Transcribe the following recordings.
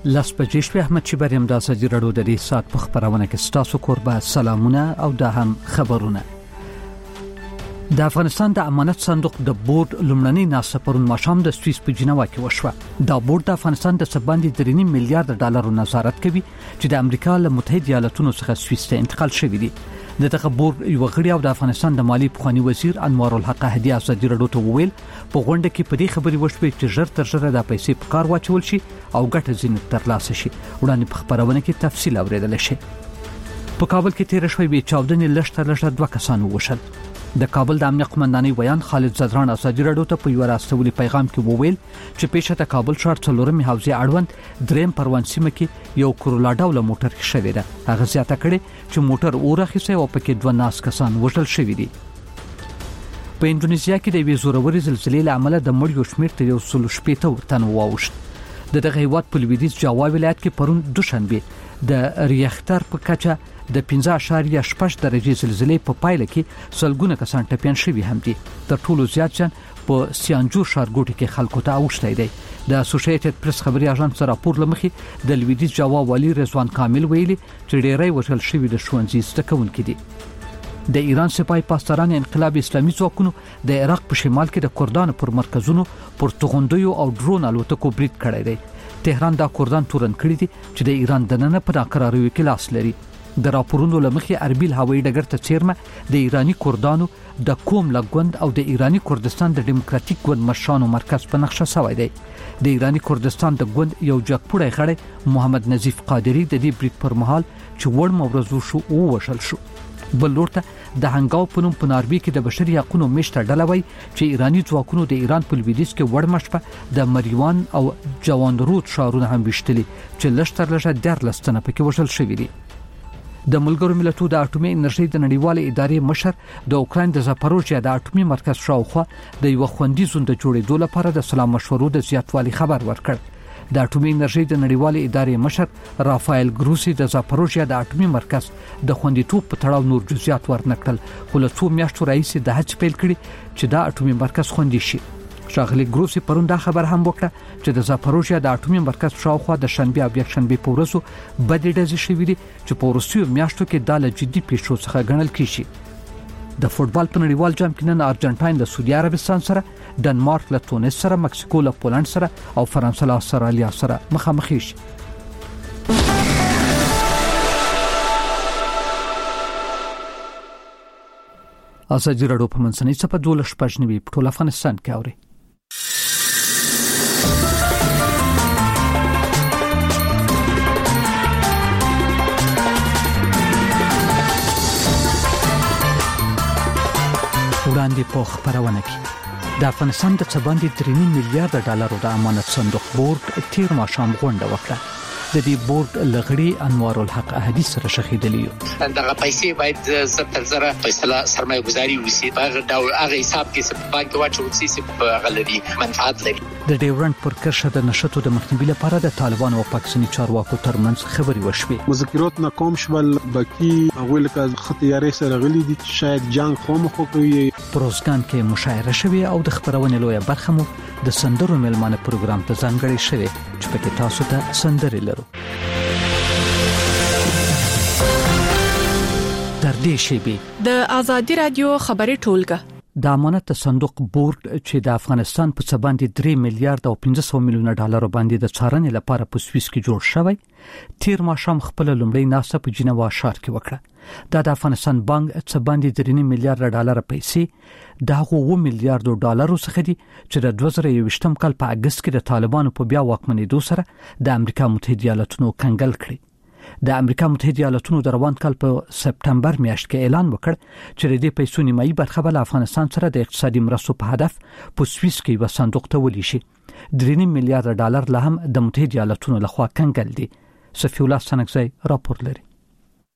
لاس بجې شپې احمد چبریم د ازادي راډیو د دې سات په خبرونه کې ستاسو قربا سلامونه او د هم خبرونه. د افغانستان د امانت صندوق د بورډ لومړنی ناسه پرون ماښام د سویس په جنیوا کې وشوه. دا بورډ د افغانستان د سباندې 3 میلیارډ ډالر نظارت کوي چې د امریکا له متحده ایالاتونو څخه سویس ته انتقال شوی دی. دغه بورډ یو غړی او د افغانستان د مالی پخوانی وزیر انوار الحق هدی ازادي راډیو ته وویل په غونډه کې په دې خبرې وشوه چې ژر تر ژره د پیسې په کار واچول شي او ګټه ځینې ترلاسه شي. وړاندې په خبرونه کې تفصیل اوریدل شي. په کابل کې تیر شوی به چاودنې لږ 2 کسان وشل. د کابل د امنیت قومندانۍ ویان خالد زدران ازادي راډیو ته په یو راستولي پیغام کې وویل چې پیښه د کابل ښار څلورمې حوزې اړوند دریم پروان سیمه کې یو کرولا ډوله موټر کې شوې ده. هغه زیاته کړې چې موټر اورخیسه او پکې 2 ناس کسان وژل شوي دي. په انډونیزیا کې د وی زوروري زلزلې له امله د مړیو شمېر تر 180 تن واوښت. دغه هیواد په لویدیځ جاوا ولایت کې پرون دوشنبه د ریختر په کچه د 15.6 درجه زلزلې په پایله کې سلګونه کسان ټپيان شوي هم دي. تر ټولو زیات جن په سیانجور ښارګوټي کې خلکو ته اوښتي دي. د اسوسییټډ پریس خبري اژانس راپور لمخې د لویدیځ جاوا والی رضوان کامل ویلي چې ډېری وژل شوي د ښوونځي زده کوونکي دي. د ایران سپاه پاسداران انقلاب اسلامي ځواکونو د عراق په شمال کې د کردانو پر مرکزونو پر توغندیو او ډرون الوتکو برید کړی دی. تهران دا کردان تورن کړی دي چې د ایران دننه په ناقراریو کې لاس لري. د راپورونو لمخې اربیل هوایي ډګر ته چیرمه د ایرانی کردانو د کوم لګوند او د ایرانی کردستان د دیموکراتیک ګوند مشرانو مرکز په نقشه شوی دی. د ایرانی کردستان د ګوند یو جګپوړی غړی محمد نظیف قادری د دې برید پر مهال چې وړ مورزو شو او وشل شو. بل لورته د هنګاو په نوم په ناربي کې د بشري حقوقو مشته ډله وای چې ایرانی ځواکونو د ایران په لویدیځ کې وړ مشپه د مریوان او جواندرود ښارونه هم وشتلي چې لږ 14 تنه پکې وژل شوي دي. د ملګرو ملتونو د اټومي انرژي د نړیوالې ادارې مشر د اوکراین د زاپاروژیا د اټومي مرکز شاوخوا د یو خوندي زون د جوړېدو لپاره د سلام مشورو د زیاتوالي خبر ورکړ. د اټومي انرژي د نړیوالې ادارې مشر رافایل ګروسی د زاپاروژیا د اټومي مرکز د خوندیتوب په تړاو نور جزئیات ورنکړل، خو له 2 میاشتو راهیسې د هڅې پیل کړي چې دا اټومي مرکز خوندي شي. ښاغلي ګروسی پرون دا خبر هم وکړه چې د زاپاروژیا د اټومي مرکز شاوخوا د شنبه او یکشنبه په ورځو بدې ډزې شوې دي چې په وروستیو میاشتو کې دا له جدي پیښو څخه ګڼل کیږي. د فوتبال په نړیوال جام کې نن ارجنټاین له سعودي عربستان سره، ډنمارک له تونس سره، مکسیکو له پولند سره او فرانسه له استرالیا سره مخامخ شي. ازادي راډیو په منځنۍ صفحه 12 په ټول افغانستان کې اوري. وړاندې په خبرونه کې د افغانستان د سباندې 3 میلیارډ ډالر د امانت صندوق بورډ تیر ماښام غونډه وکړه. د دې بورډ لغړی انوار الحق هدی سره شخیدلی یو. دغه پیسې باید زر زره فیصله سرمایه گذاری وسی هغه حساب کې څه بانک واچول شي په غلطي منفعت لري. د ډیورنډ پر کرښه د نشټو د مخنیوي لپاره د طالبان او پاکستاني چارواکو ترمنځ خبري وشوې. مذاکرات ناکام شول. باقي هغه لکه خطیاري سره غلي دي شاید جنگ خامخو کوي. پروزګان کې مشاعره شوه او د خبرونه لویه برخه مو د سندرو ملمانه پروګرام ته ځانګړی شوه چې پکې تاسو ته سندري لرو. تر دې شی د ازادي رادیو خبري ټولګه د امانت صندوق بورډ چې د افغانستان په څه باندې 3 میلیارډ او 500 میلیونه ډالر باندې د څارنې لپاره په سویس کې جوړ شوی، تیر ماښام خپل لومړی ناسه په جنیوا ښار کې وکړه. دا د افغانستان بانک څه باندې 3 میلیارډ ډالر پیسې د 1 میلیارډ ډالر څخه دي چې د 2021م کال په اگست کې د طالبانو په بیا واکمنېدو سره د امریکا متحده ایالاتونو کنګل کړی. د امریکا متحده ایالاتونو د روان کال په سپټمبر میاشت کې اعلان وکړ چې د دې پیسو نیمایي برخه بل افغانستان سره د اقتصادي مرستو په هدف په سویس کې یو صندوق ته ولې شي. 3 میلیارډ ډالر له هم د متحده ایالاتونو لخوا کنګل دي. صفی الله سنگزی راپور لري.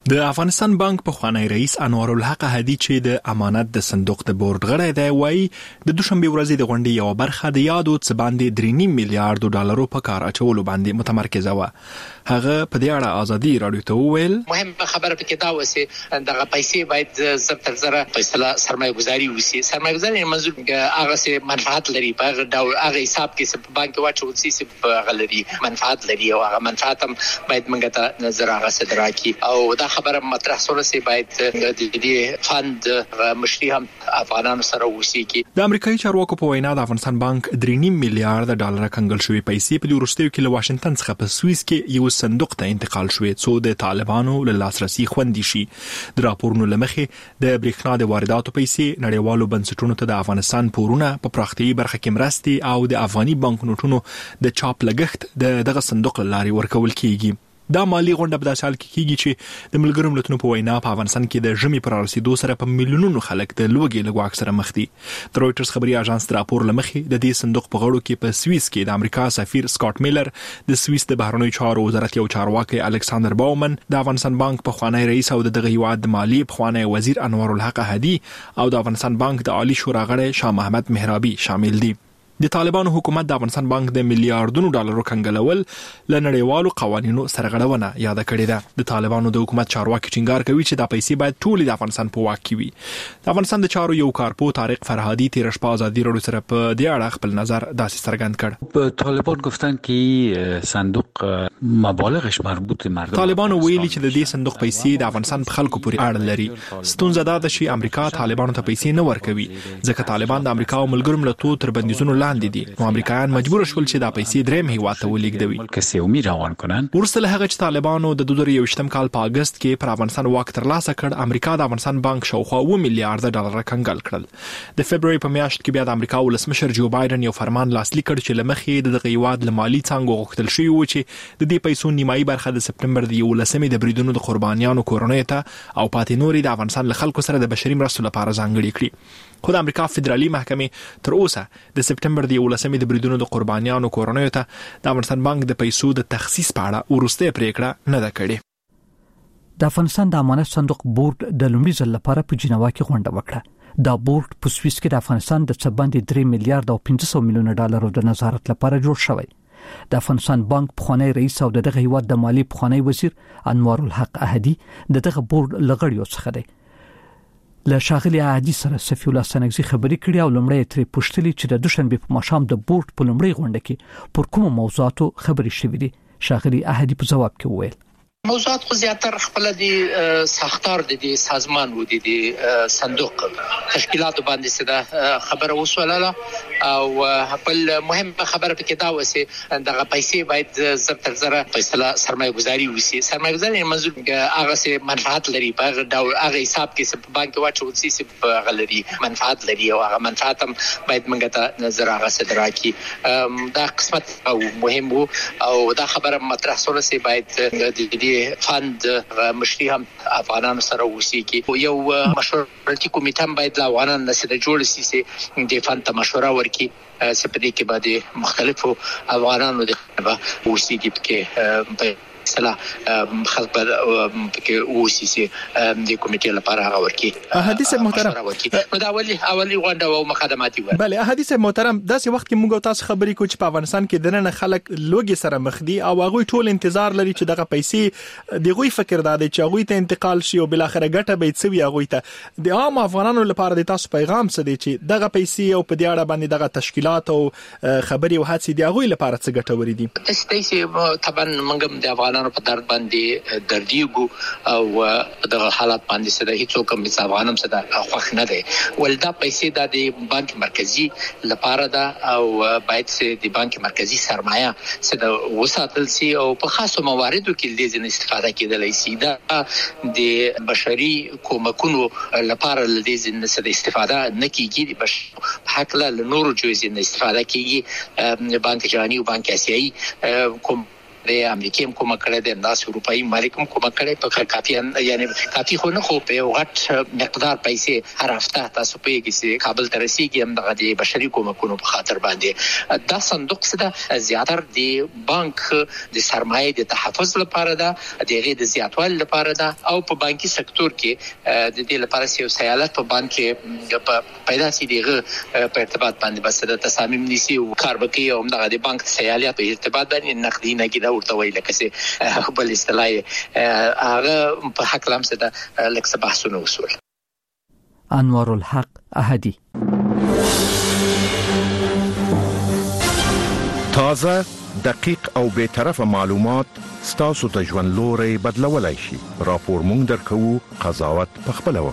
د افغانستان بانک په خوانی رئیس انوار الحق هدی چې د امانت د صندوق د بورډ غړی دی وایي د دوشنبه ورځې د غونډې یو برخه د یادو څه باندې 3.5 میلیارډ ډالرو په کار اچولو باندې متمرکزه و. هغه په دې اړه ازادي رادیو ته وویل مهمه خبره پکې دا وسه دغه پیسې باید زر زره فیصله سرمایه گذاري وسی. سرمایه گذاري منظور هغه څه منفعت لري په هغه حساب کې چې بانک واچول سي په غلري منفعت لري او هغه منفعت هم باید موږ ته نظر هغه صدراکي او دا خبره مطرح سره سي باید د دې فند مشري هم افغانانو سره وسی کی. د امریکایي چارواکو په وینا د افغانستان بانک 3.5 میلیارډ ډالر کنګل شوی پیسې په وروستیو کې له واشنگټن څخه په سوئس کې یو صندوق ته انتقال شوې څو د طالبانو له لاسرسي خوندي شي. د راپورونو لمخې د برېښنا د وارداتو پیسې نړیوالو بنسټونو ته د افغانستان پورونه په پراختیايي برخه کې مرستي او د افغاني بانکنوټونو د چاپ لګښت دغه صندوق لاري ورکول کیږي. دا مالی غونډه په داسې حال کې کیږي چې د ملګرو ملتونو په وینا په افغانستان کې د ژمي پر رسیدو سره په میلیونونو خلک د لوږې له ګواښ سره مخ دي. د رويټرز خبري اژانس راپور لمخې د دې صندوق په غړو کې په سوئس کې د امریکا سفیر سکاٹ میلر، د سوئس د بهرنیو چارو وزارت یو چارواکي الکساندر باومن، د افغانستان بانک په خوانی رئیس او دغه هیواد د مالی په خوانی وزیر انوار الحق هدی او د افغانستان بانک د عالی شورا غړی شاه محمد مهرابي شامل دي. د طالبانو حکومت د افغانستان بانک د میلیارډونو ډالرو کنګلول ل نړیوالو قوانینو سرغړونه یاد کړې ده. د طالبانو د حکومت چارواکي ټینګار کوي چې دا پیسې باید ټول د افغانستان په واک کې وي. د افغانستان د چارو یو کارپو طارق فرهادی تیر شپه ازادي رادیو سره په دې اړه خپل نظر داسې څرګند کړ. طالبان گفتن که صندوق مبالغش مربوط مردم. طالبان ویلي چې د دې صندوق پیسې د افغانستان په خلکو پورې اړه لري. ستونزه دا ده چې امریکا طالبانو ته پیسې نه ورکوي ځکه طالبان د امریکا او ملګرو ملتونو تر بندیزونو لاندې دي. نو امریکایان مجبور شول چې دا پیسې درېم هیواد ته ولېږدوي. ورسته له هغه چې طالبانو د 2021 کال په اگست کې پر افغانستان واک ترلاسه کړ، امریکا د افغانستان بانک شاوخوا 2 میلیارډ ډالر کنګل کړل. د فبرवरी په میاشت کې بیا د امریکا ولسمشر جو بایدن یو فرمان لاسلیک کړ چې لمخې د دغه هیواد له مالی څنګه غوښتل شوی و چې د دې پیسو نیمایي برخه د سپټمبر د 11 د بریدونو د قربانیانو کورنۍ ته او پاتې نوري د افغانستان له خلکو سره د بشري مرستو لپاره ځانګړي کړي. خو د امریکا فدرالي محکمې تر اوسه د سپټمبر د 11 د بریدونو د قربانیانو کورنۍ ته د افغانستان بانک د پیسو د تخصیص په اړه ورسته پریکړه نه ده کړې. د افغانستان د امانت صندوق بورډ د لومړي ځل لپاره په جنیوا کې غونډه وکړه. دا بورډ په سوئس کې د افغانستان د څه باندې 3 میلیارډ او 500 میلیونه ډالرو د نظارت لپاره جوړ شوی. د افغانستان بانک پخوانی رئیس او دغه هیواد د مالی پخوانی وزیر انوار الحق احدی دغه بورډ لغړیو څخه دی. له شاغلي عادي سره صفي الله سنگزي خبري کړي او لمړی ترې پوښتلي چې د دوشنبه په ماښام د بورډ په لمړی غونډه کې پر کومه موضوعاتو خبري شوې دي. شاغلي احدی په جواب کې وویل موضوعات خو زیاتره خپل دي ساختار دي سازمان و دي صندوق تشکیلات باندې سره خبره وسوله او خپل مهمه خبره پکې دا وسه دغه پیسې باید زر زره فیصله سرمایه گذاري وسی. سرمایه گذاري منظور هغه څه منفعت لري په هغه حساب کې چې بانک واچول سي په غلري منفعت لري او هغه منفعت هم باید موږ ته نظر هغه صدراکي. دا قسمت او مهم او دا خبره مطرح سره سي باید د فند مشري هم افغانانو سره وسی کی. یو مشورتي کمیټه باید لا افغانانو سره جوړ شي چې د فند ته مشوره ورکړي سپدې کې باندې مختلفو افغانانو د وسی کی کې سلا خلک کې وسی سي د کمیټې لپاره هغه ورکی. حدیث محترم نو دا اولی غونډه او مقدماتي و. بله حدیث محترم داسې وخت کې موږ تاسو خبرې کوو چې په افغانستان کې دنه خلک لوګي سره مخ دي او هغه ټول انتظار لري چې دغه پیسې دغه فکر دا دی چې هغه ته انتقال شي او بل اخر ګټه به تسوي هغه ته د عام افغانانو لپاره د تاسو پیغام څه دی چې دغه پیسې او په دې اړه باندې دغه تشکیلات او خبري او هڅې دی هغه لپاره څه ګټوري دي. تاسو طبعا موږ د افغانانو په درد باندې دردیګو او د حالات باندې سره هیڅ کوم افغانم سره خوښ نه دی. ولدا پیسې د بانک مرکزی لپاره ده او باید د بانک مرکزی سرمایه سره وساتل شي او په خاصو مواردو کې د دې استفاده کېدلای شي. دا د بشري کومکونو لپاره د دې سره استفاده نه کیږي. په حق له نورو جزئي استفاده کیږي. بانک جهانی او بانک آسیایي کوم د امریکا هم کومه کړې ده داس اروپאי مالک هم کومه کړې په کافي یعنی کافي خو نه خو په غټ مقدار پیسې هر هفته تاسو په کې سي کابل ته رسیدي هم د بشري کومکونو په خاطر باندې دا صندوق څخه زیاتره د بانک د سرمایه د تحفظ لپاره ده د غیر د زیاتوالي لپاره ده او په بانکي سکتور کې د دې لپاره یو سیالت په بانک کې پیدا سي دیغه په ارتباط باندې بس د تصامیم نيسي او کار وکي او د بانک سیالت په ارتباط باندې نقدي نه کیدا ورته ویل کسي بل اصطلاح هغه په حق لمسه ده لکه بحثونه وسول. انوار الحق احدی تازه دقیق او به طرفه معلومات ستاسو ته ژوند لوري بدلولای شي. راپور مونږ درکو، قضاوت پخپله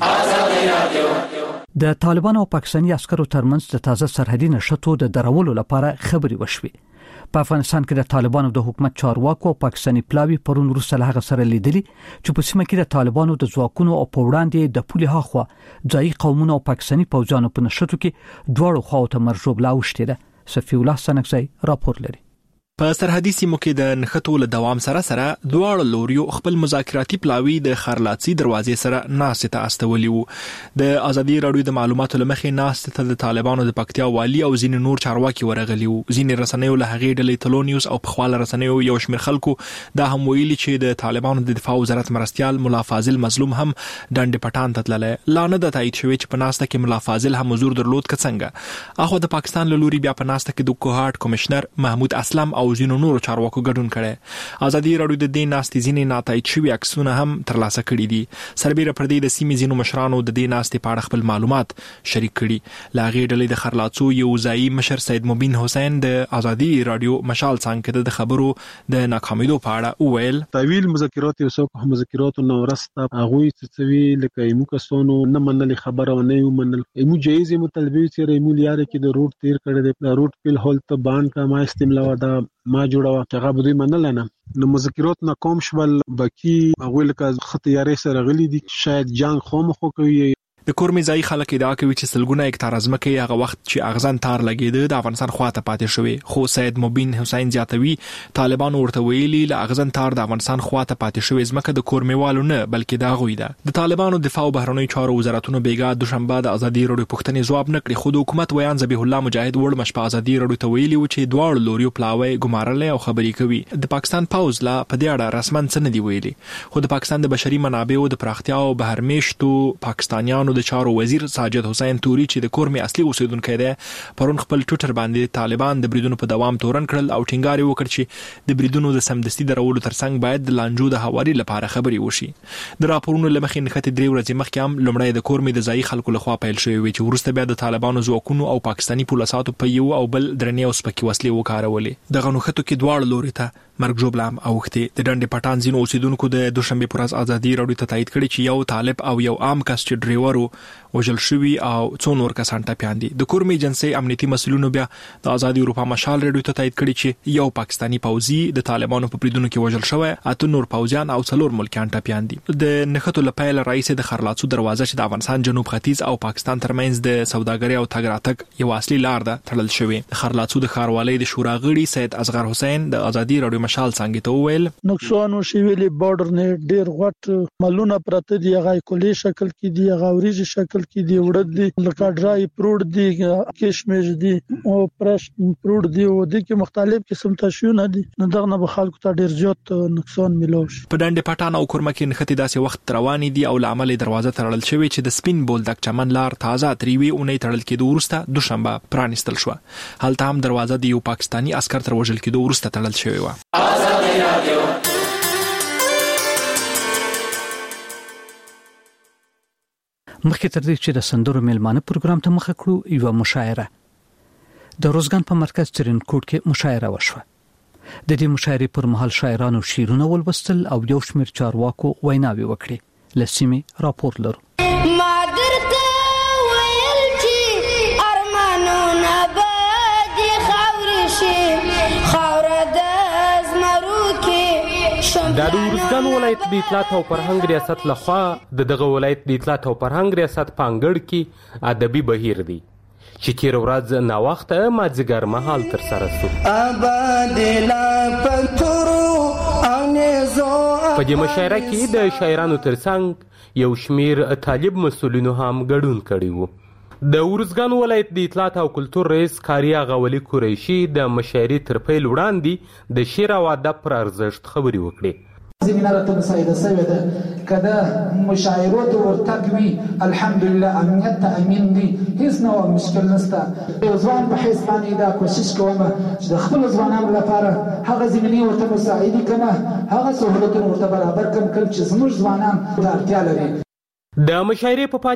وکړئ. د طالبانو او پاکستاني عسکرو ترمنځ د تازه سرحدي نشټو د درولو لپاره خبري وشوي. په افغانستان کې د طالبانو د حکومت چارواکو او پاکستاني پلاوی پرون وروسته له هغه سره لیدلي چې په سیمه کې د طالبانو د ځواکونو او په وړاندې د پولي هاخوا ځایي قومونو او پاکستاني پوځانو په نشټو کې دواړو خواو ته مرجوب لا وشته ده. صفی الله سنکزی راپور لري. په سرحدي سیمو کې د نښتو له دوام سره دواړو لوريو خپل مذاکراتي پلاوی د خرلاڅي دروازې سره ناست ته استولي وو. د ازادي رادیو د معلوماتو لمخې ناست ته د طالبانو د پکتیا والی او ځین نور چارواکي ورغلي وو. ځین رسنیو له هغې ډلې تلونیوز او په خپل رسنیو یو شمېر خلکو دا هم ویلي چې د طالبانو د دفاع وزارت مرستيال مولا فاضل مظلوم هم ډنډ پټان ته تللی. لا نه د تایید شوی چې په ناسته کې مولا فاضل هم حضور درلود کڅنګه. اخو د پاکستان له لوري بیا په ناسته کې د کوهاټ کمشنر محمود اسلم او ځینو نورو چارواکو ګډون کړي. ازادي رادیو د دې ناستې ځینې ناتایید شوي عکسونه هم ترلاسه کړي دي. سربېره پر دې د سیمې ځینو مشرانو د دې ناستې په اړه خپل معلومات شریک کړي. لا غیر ډلې د خرلاڅو یو ځایي مشر سید مبین حسین د ازادي رادیو مشال څنګه د خبرو د ناکامیدو په اړه وویل. طویل مذاکرات یو څوک مذاکرات نو ورسته هغه څه لکه ایمو کسانو نه منل خبره نه منل ایمو جایز مطالبه چې ایمو لیاره کې د روټ تیر کړي د روټ په هول ته باند کا ما استعمال ودا ما جوړه هغه به منل نه نو مذاکرات ناکام شول. باقي هغه لکه خطیاري سره غلي دي شاید جنگ خامخو کوي. د کورمي ځای خلک ادعا کوي چې سلګونه هکتار ځمکه هغه وخت چې اغزن تار لګیده د افغانستان خواته پاتې شوی. خو سید مبین حسین زیاتوي طالبانو ورته ویلي ل اغزن تار د افغانستان خواته پاتې شوی ځمکه د کورمیوالو نه بلکې د غوي ده. د طالبانو دفاع او بهرنی چارو وزارتونو بیګا دوشنبه د ازادي رادیو پښتنې جواب نکړي. خو د حکومت ویان ذبیح الله مجاهد وړ مشپ ازادي رادیو ته ویلي و چې دواړو لوريو پلاوی ګمارل او خبري کوي. د پاکستان پاوز لا په دې اړه رسمن څه نه دی ویلي. خو د پاکستان د بشري منابعو د پراختیا او بهرمېشتو پاکستانیانو د چارو وزیر ساجد حسین توري چې د کورمي اصلي اوسیدونکو دی پرون خپل ټویټر باندې طالبان د بریدونو په دوام تورن کړل او ټینګار وکړ چې د بریدونو د سمدستي درولو ترڅنګ باید د لانجو د حواري لپاره خبري وشي. د راپورونو لمخې نښتې 3 ورځې مخکې هم لومړی د کورمي د ځایي خلکو لخوا پیل شوی و چې ورسته بیا د طالبانو ځواکونو او پاکستاني پولیساتو په یو او بل درنې او سپکې وسلې وکارولې. د غنوختو کې دواړو لوري ته مرګ جوړلام اوخته. د ډنډ پټان ځینو اوسیدونکو د دوشنبه پر ورځ ازادي رادیو ته تایید کړي چې یو طالب او یو عام کس چې ډرایور وژل شوی او څو نور کسان ټپيان دي. د کورمي ایجنسي امنیتي مسؤلینو بیا د ازادي اروپا مشال رادیو ته تایید کړي چې یو پاکستاني پوځي د طالبانو په بریدونو کې وژل شوی، اته نور پوځیان او څلور ملکیان ټپيان دي. د نښتو لپاره رئیس د خرلاڅو دروازه چې د افغانستان جنوب ختیځ او پاکستان ترمنځ د سوداګرۍ او تګ راتګ یو اصلي لار ده تړل شوی. د خرلاڅو د ښاروالۍ د شورا غړي سید اصغر حسین د ازادي رادیو مشال څنګه ته نقصانو شویلي بارډر نه ډیر غټ ملونه پرته دي، هغه کلی شکل کې دي، هغه اوریج شکل کې دي، وړد دي، لکه ډرای پروډ دي، کشمش دي او پرش پروډ دي او د کې مختلف قسم تشونه دي. نو دغه به خلکو ته ډیر زیات نقصان ملوش. په ډنډ پټان او کورمه کې نښتې داسې وخت روانې دي او لعمل دروازه تړل شوی چې د سپین بولدک چمن لار تازه تریوي اونۍ تړل کېدو وروسته دوشنبه پرانستل شو. هلته هم دروازه د یو پاکستاني عسكر تر وژل کېدو وروسته تړل شوی و. مخکې تر دې چې د سندرو میلمانه پروګرام ته مخه کړو، یو مشاعره د روزګان په مرکز ترینکوټ کې مشاعره وشوه. د دې مشاعرې پر مهال شاعرانو شعرونه ولوستل او یو شمېر چارواکو ویناوي وکړي. لسیمه راپور لرو. د روزګان ولایت د اطلاعات او فرهنګ ریاست لخوا دغه ولایت د اطلاعات او فرهنګ ریاست پانګړ کې ادبي بهیر دی چې تیر ورځ نا وخت مازیګر مهال تر سره شو. آباد لا پتور په دې مشاعره کې د شاعرانو ترڅنګ یو شمیر طالب مسؤلینو هم ګډون کړی و. د ارزګان ولایت د اطلاعات او کلتور رئیس قاری آغا ولی قریشي د مشاعرې تر پیل وړاندې د شعر او ادب پر ارزښت خبرې وکړې. زمینه راته مساعده شوې ده که د مشاعرو ته ورتګ وي الحمدلله امنیت ته امین دي هیڅ نوع مشکل نشته. یو ځوان په حیث باندې دا کوشش کوم چې د خپلو ځوانانو لپاره هغه زمینې ورته مساعدې کړم هغه سهولتونه ورته برابر کړم چې زموږ ځوانان ته اړتیا لري. د مشاعرې په پای